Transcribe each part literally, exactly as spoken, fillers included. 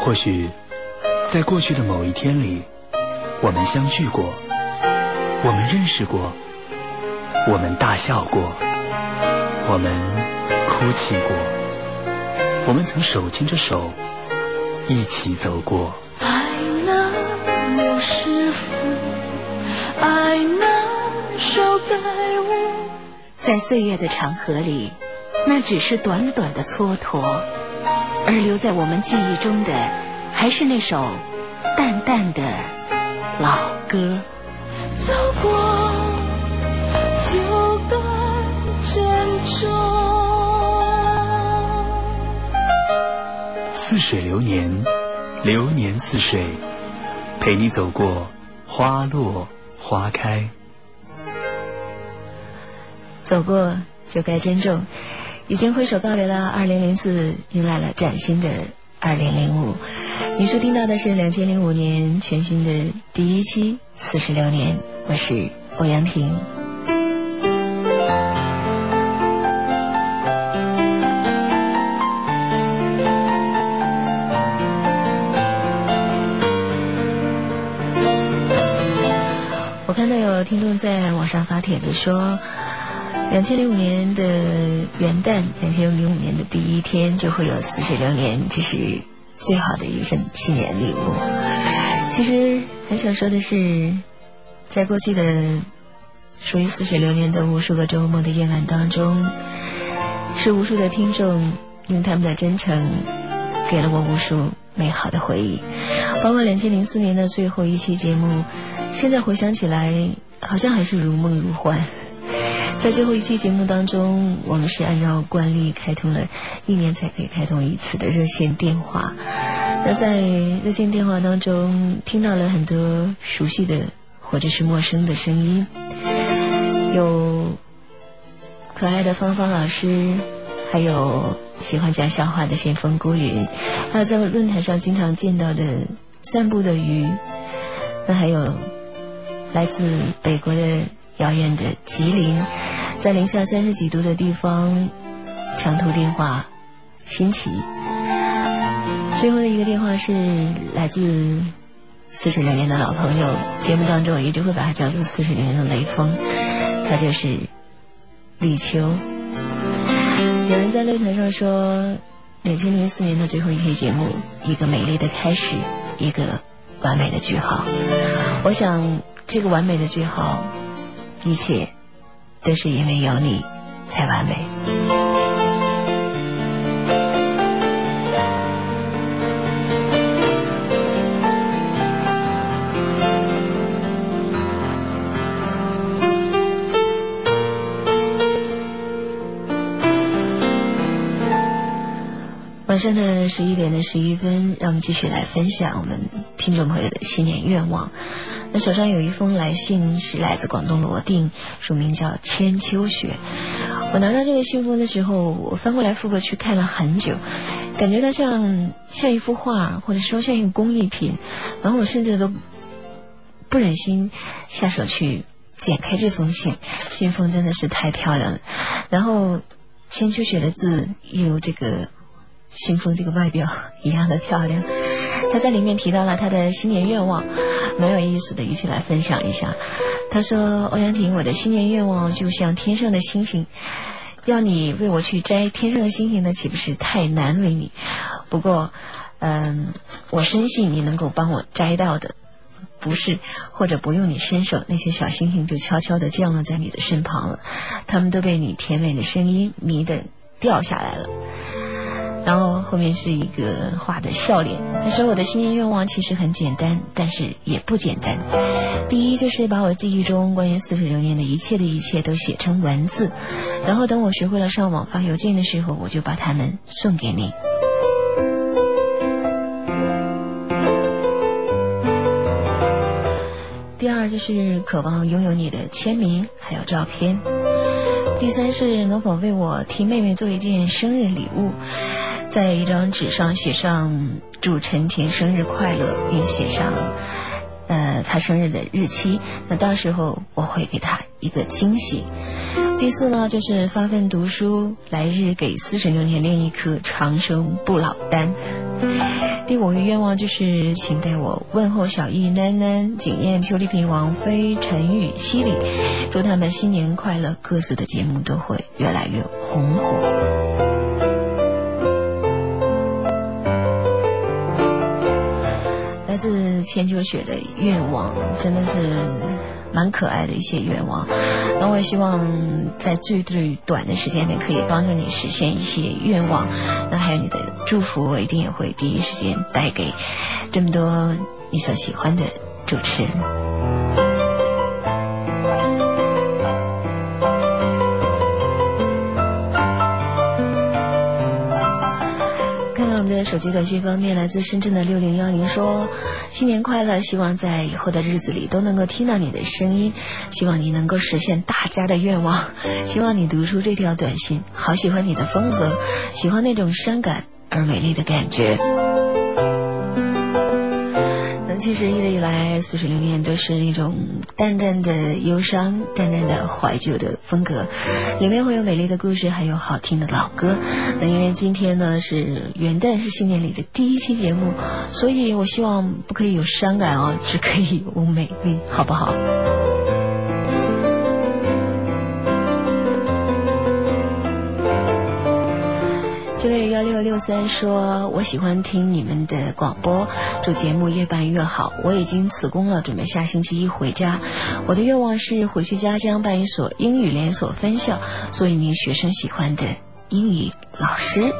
或许在过去的某一天里，我们相聚过，我们认识过，我们大笑过，我们哭泣过，我们曾手牵着手一起走过。 爱那刘师傅，爱那首改舞。 在岁月的长河里，那只是短短的蹉跎，而留在我们记忆中的还是那首淡淡的老歌。 走过就该珍重。 似水流年，流年似水，陪你走过花落花开。 走过就该珍重，已经挥手告别了二零零四，迎来了崭新的二零零五。你收听到的是两千零五年全新的第一期四十六年，我是欧阳婷。我看到有听众在网上发帖子说，两千零五年的元旦，两千零五年的第一天就会有四十六年，这是最好的一份新年礼物。其实很想说的是，在过去的属于四十六年的无数个周末的夜晚当中，是无数的听众用他们的真诚给了我无数美好的回忆，包括两千零四年的最后一期节目，现在回想起来好像还是如梦如幻。在最后一期节目当中，我们是按照惯例开通了一年才可以开通一次的热线电话。那在热线电话当中听到了很多熟悉的或者是陌生的声音，有可爱的芳芳老师，还有喜欢讲笑话的先锋孤云，还有在论坛上经常见到的散步的鱼，那还有来自北国的遥远的吉林，在零下三十几度的地方长途电话新奇。最后的一个电话是来自四十六年的老朋友，节目当中我一直会把他叫做四十六年的雷锋，他就是立秋。有人在论坛上说，两千零四年的最后一期节目，一个美丽的开始，一个完美的句号。我想这个完美的句号，一切都是因为有你才完美。晚上的十一点的十一分，让我们继续来分享我们听众朋友的新年愿望。那手上有一封来信是来自广东罗定，署名叫千秋雪。我拿到这个信封的时候，我翻过来覆过去看了很久，感觉它像像一幅画，或者说像一个工艺品，然后我甚至都不忍心下手去剪开这封信。信封真的是太漂亮了，然后千秋雪的字一如这个信封这个外表一样的漂亮。他在里面提到了他的新年愿望，蛮有意思的，一起来分享一下。他说，欧阳婷，我的新年愿望就像天上的星星，要你为我去摘天上的星星呢，岂不是太难为你？不过嗯，我深信你能够帮我摘到的，不是或者不用你伸手，那些小星星就悄悄地降落在你的身旁了，他们都被你甜美的声音迷得掉下来了。然后后面是一个画的笑脸。他说，我的新年愿望其实很简单，但是也不简单。第一就是把我记忆中关于四十六年的一切的一切都写成文字，然后等我学会了上网发邮件的时候，我就把它们送给你。第二就是渴望拥有你的签名还有照片。第三是能否为我替妹妹做一件生日礼物，在一张纸上写上祝陈婷生日快乐，并写上呃她生日的日期，那到时候我会给她一个惊喜。第四呢，就是发奋读书，来日给四十六年练一颗长生不老丹。 第五个愿望就是请带我问候小易、囡囡、景燕、邱丽萍、王菲、陈宇、犀利，祝他们新年快乐，各自的节目都会越来越红火。来自千秋雪的愿望真的是蛮可爱的一些愿望，那我也希望在最最短的时间内可以帮助你实现一些愿望，那还有你的祝福我一定也会第一时间带给这么多你所喜欢的主持人。手机短信方面，来自深圳的六零幺零说，新年快乐，希望在以后的日子里都能够听到你的声音，希望你能够实现大家的愿望，希望你读出这条短信，好喜欢你的风格，喜欢那种伤感而美丽的感觉。其实一直以来四十六年都是那种淡淡的忧伤，淡淡的怀旧的风格，里面会有美丽的故事，还有好听的老歌。那因为今天呢是元旦，是新年里的第一期节目，所以我希望不可以有伤感哦，只可以有美丽，好不好？这位幺六六三说，我喜欢听你们的广播，祝节目越办越好。我已经辞工了，准备下星期一回家。我的愿望是回去家乡办一所英语连锁分校，做一名学生喜欢的英语老师。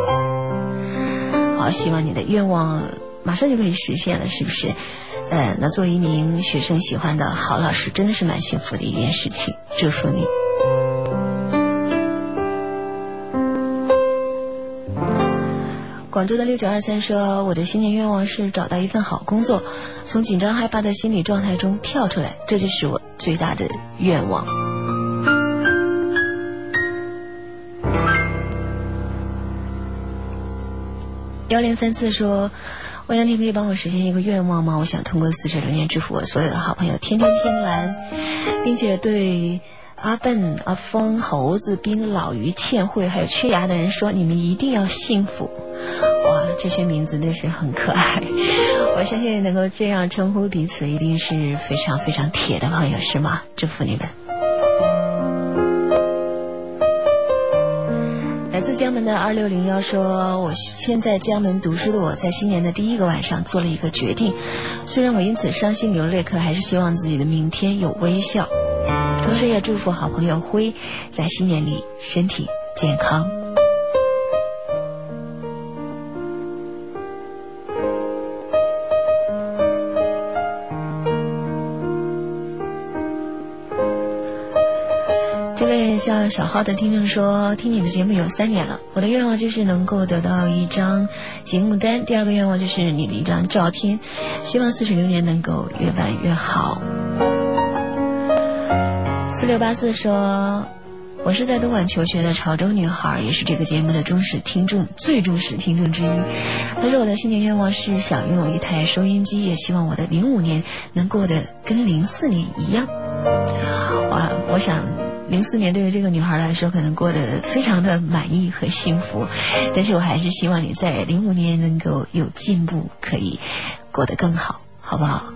好，希望你的愿望马上就可以实现了，是不是？呃，那做一名学生喜欢的好老师真的是蛮幸福的一件事情，祝福你。广州的六九二三说，我的新年愿望是找到一份好工作，从紧张害怕的心理状态中跳出来，这就是我最大的愿望。幺零三四说，欧阳婷可以帮我实现一个愿望吗？我想通过四十六年祝福我所有的好朋友天天天蓝，并且对阿笨、阿峰、猴子、冰、老于、倩慧还有缺牙的人说，你们一定要幸福。哇，这些名字真是很可爱，我相信能够这样称呼彼此一定是非常非常铁的朋友，是吗？祝福你们。来自江门的二六零幺说，我现在江门读书的我在新年的第一个晚上做了一个决定，虽然我因此伤心流泪，可还是希望自己的明天有微笑，同时也祝福好朋友辉在新年里身体健康。这位叫小浩的听众说，听你的节目有三年了，我的愿望就是能够得到一张节目单，第二个愿望就是你的一张照片，希望四十六年能够越办越好。四六八四说，我是在东莞求学的潮州女孩，也是这个节目的忠实听众，最忠实听众之一。他说我的新年愿望是想拥有一台收音机，也希望我的零五年能过得跟零四年一样。哇，我想零四年对于这个女孩来说可能过得非常的满意和幸福，但是我还是希望你在零五年能够有进步，可以过得更好，好不好？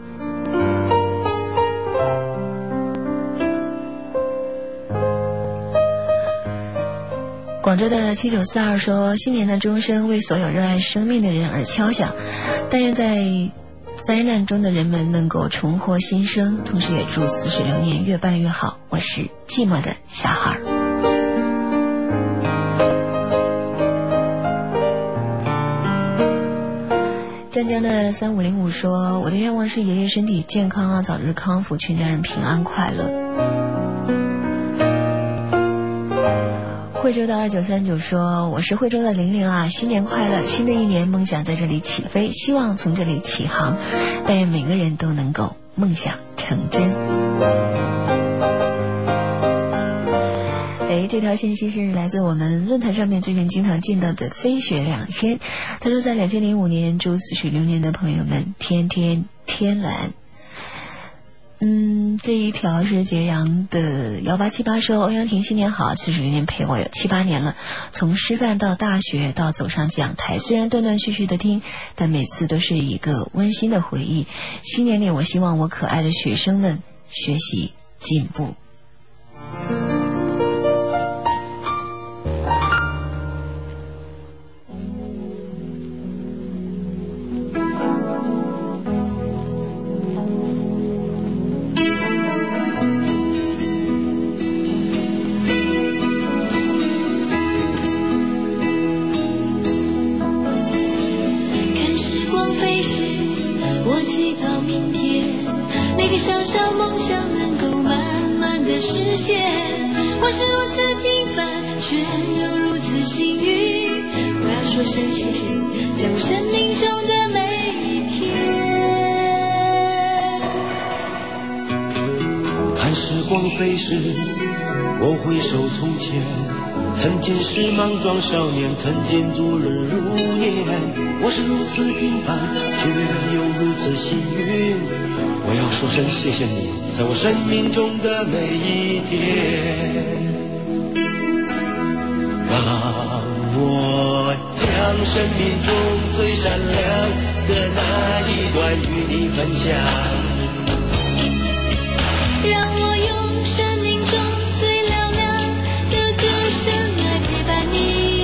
广州的七九四二说，新年的钟声为所有热爱生命的人而敲响，但愿在灾难中的人们能够重获新生，同时也祝四十六年越办越好。我是寂寞的小孩。湛江的三五零五说，我的愿望是爷爷身体健康啊，早日康复，全家人平安快乐。惠州的二九三九说，我是惠州的玲玲啊，新年快乐，新的一年梦想在这里起飞，希望从这里起航，但愿每个人都能够梦想成真。哎，这条信息是来自我们论坛上面最近经常见到的飞雪两千，他说在两千零五年祝四十六年的朋友们天天天蓝。 嗯，这一条是揭阳的幺八七八说，欧阳婷新年好，四十零年陪我有七八年了，从师范到大学到走上讲台，虽然断断续续的听，但每次都是一个温馨的回忆。新年里我希望我可爱的学生们学习进步。 我是如此平凡，却又如此幸运。我要说声谢谢你，在我生命中的每一天。 看时光飞逝，我回首从前，曾经是莽撞少年，曾经度日如年。我是如此平凡，却又如此幸运。我要说声谢谢你，在我生命中的每一天。让我将生命中最闪亮的那一段与你分享， 让我用生命中最嘹亮的歌声来陪伴你，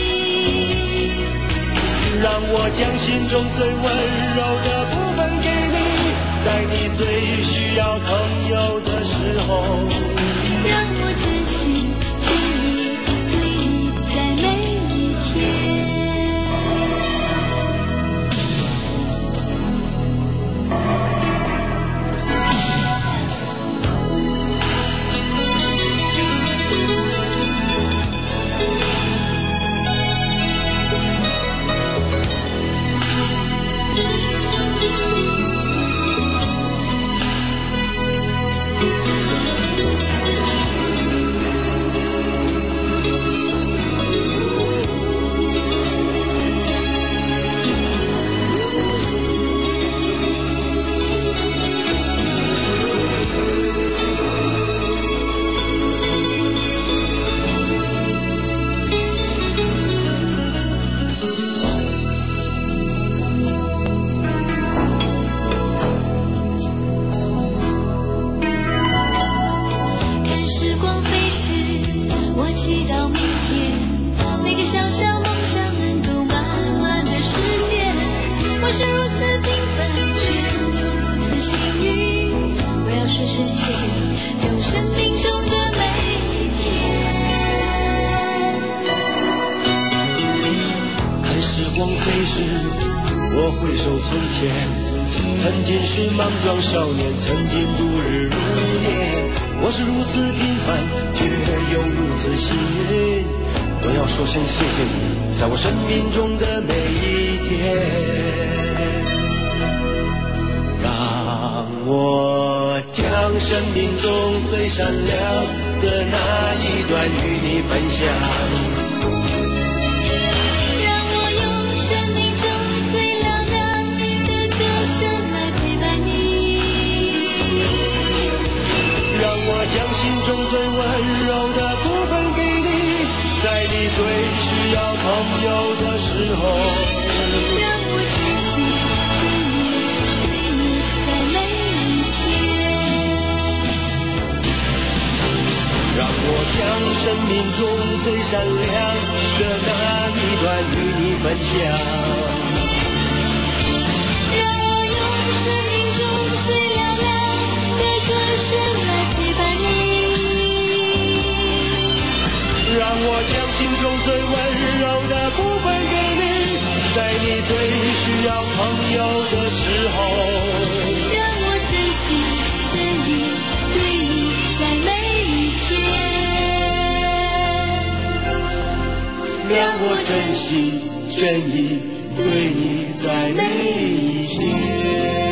让我将心中最温柔的部分给你，在你最需要朋友的时候， 让我真心真意对你在每一天。 曾经是莽撞少年，曾经度日如年。我是如此平凡，却又如此幸运。我要说声谢谢你，在我生命中的每一天。让我将生命中最闪亮的那一段与你分享。将心中最温柔的部分给你，在你最需要朋友的时候， 让我真心真意对你在每一天。 让我将生命中最闪亮的那一段与你分享， 让我用生命中最嘹亮的歌声来陪伴你， 让我将心中最温柔的部分给你，在你最需要朋友的时候， 让我真心真意对你在每一天， 让我真心真意对你在每一天。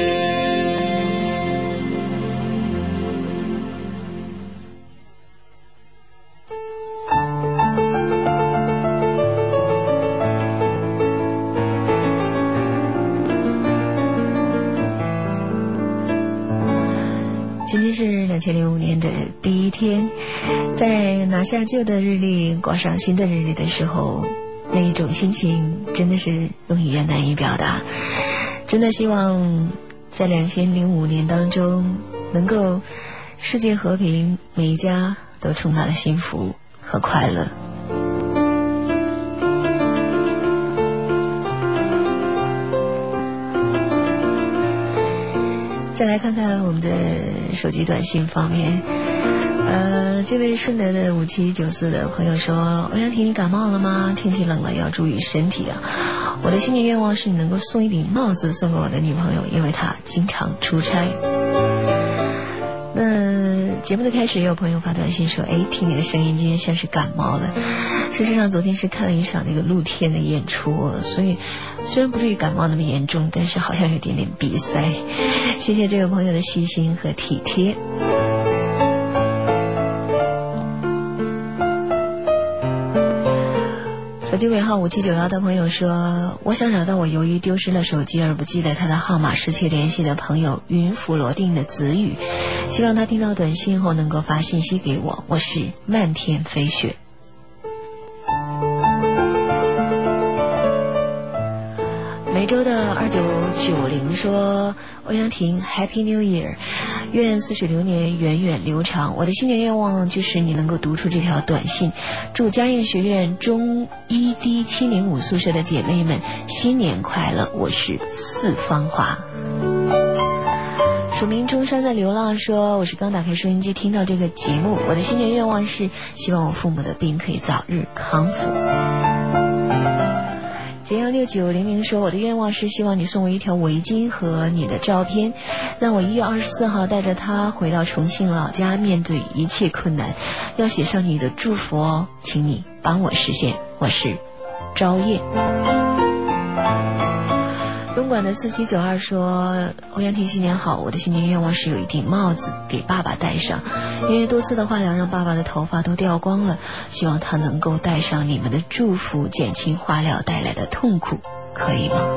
今天是两千零五年的第一天，在拿下旧的日历挂上新的日历的时候，那一种心情真的是用语言难以表达。真的希望在两千零五年当中能够世界和平，每一家都充满了幸福和快乐。再来看看我们的手机短信方面，呃，这位顺德的五七九四的朋友说，欧阳婷，你感冒了吗？天气冷了，要注意身体啊。我的新年愿望是你能够送一顶帽子送给我的女朋友，因为她经常出差。那节目的开始也有朋友发短信说，哎，听你的声音今天像是感冒了。事实上昨天是看了一场那个露天的演出，所以虽然不至于感冒那么严重，但是好像有点点鼻塞。谢谢这位朋友的细心和体贴。手机尾号五七九幺的朋友说，我想找到我由于丢失了手机而不记得他的号码失去联系的朋友云浮罗定的子语，希望他听到短信后能够发信息给我，我是漫天飞雪。梅州的二九九零说，欧阳婷 Happy New Year， 愿似水流年源远流长。我的新年愿望就是你能够读出这条短信，祝嘉应学院中一 D 七零五宿舍的姐妹们新年快乐，我是四方华。署名中山的流浪说，我是刚打开收音机听到这个节目，我的新年愿望是希望我父母的病可以早日康复。捷阳六九零零说，我的愿望是希望你送我一条围巾和你的照片，让我一月二十四号带着它回到重庆老家，面对一切困难，要写上你的祝福哦，请你帮我实现。我是朝夜。东莞的四七九二说，欧阳婷新年好，我的新年愿望是有一顶帽子给爸爸戴上，因为多次的化疗让爸爸的头发都掉光了，希望他能够戴上你们的祝福，减轻化疗带来的痛苦，可以吗？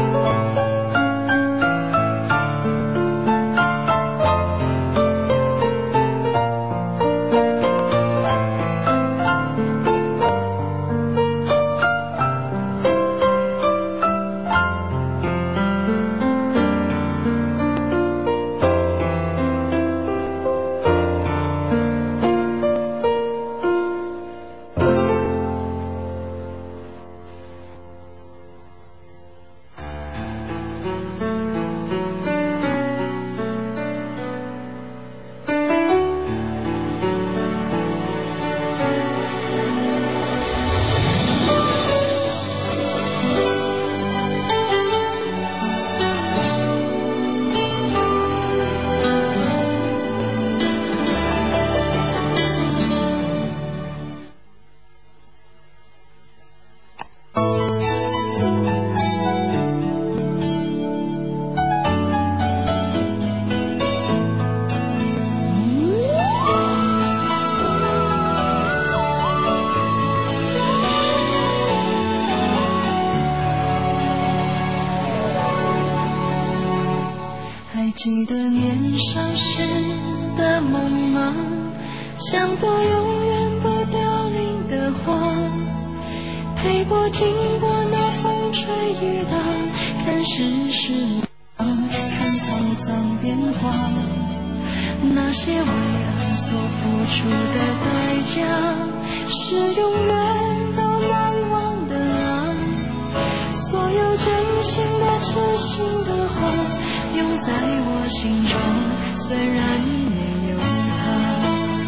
记得年少时的梦吗？像朵永远不凋零的花，陪我经过那风吹雨打，看世事看沧桑变化，那些为爱所付出的代价是永远都难忘的啊，所有真心的痴心的话永在我心中，虽然没有他。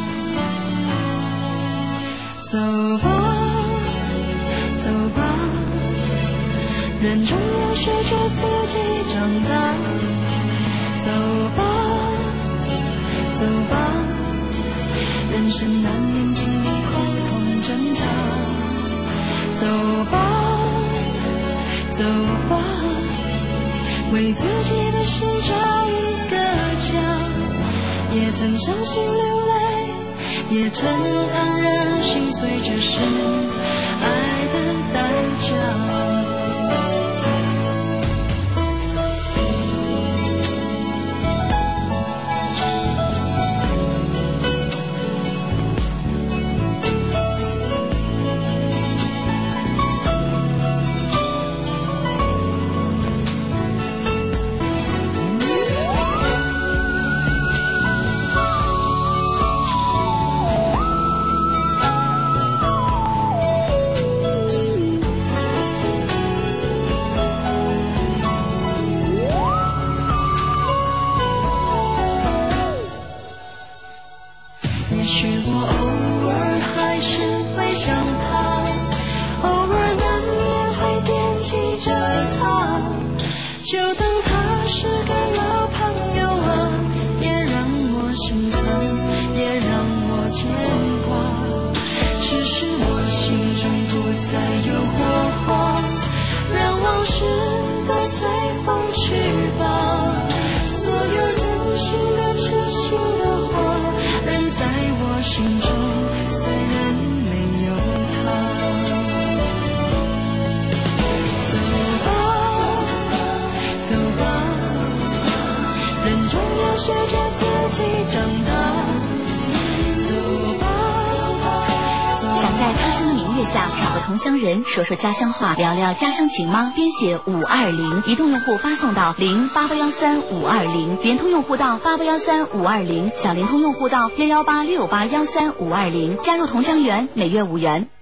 走吧走吧，人终要学着自己长大。走吧走吧，人生难免经历苦痛挣扎。走吧走吧，为自己的心找一个家，也曾伤心流泪，也曾黯然心碎，这是爱的代价。 就当他是个老朋友啊，也让我心疼，也让我牵挂。只是我心中不再有火花，让往事都随风去吧。所有真心的痴心的话，仍在我心中，虽然没有他。走吧，人总要学着自己长大。走吧， 想在他乡的明月下找个同乡人，说说家乡话，聊聊家乡情吗？编写五二零，移动用户发送到零八八幺三五二零，联通用户到八八幺三五二零，小灵通用户到幺幺八六八幺三五二零，加入同乡园，每月五元。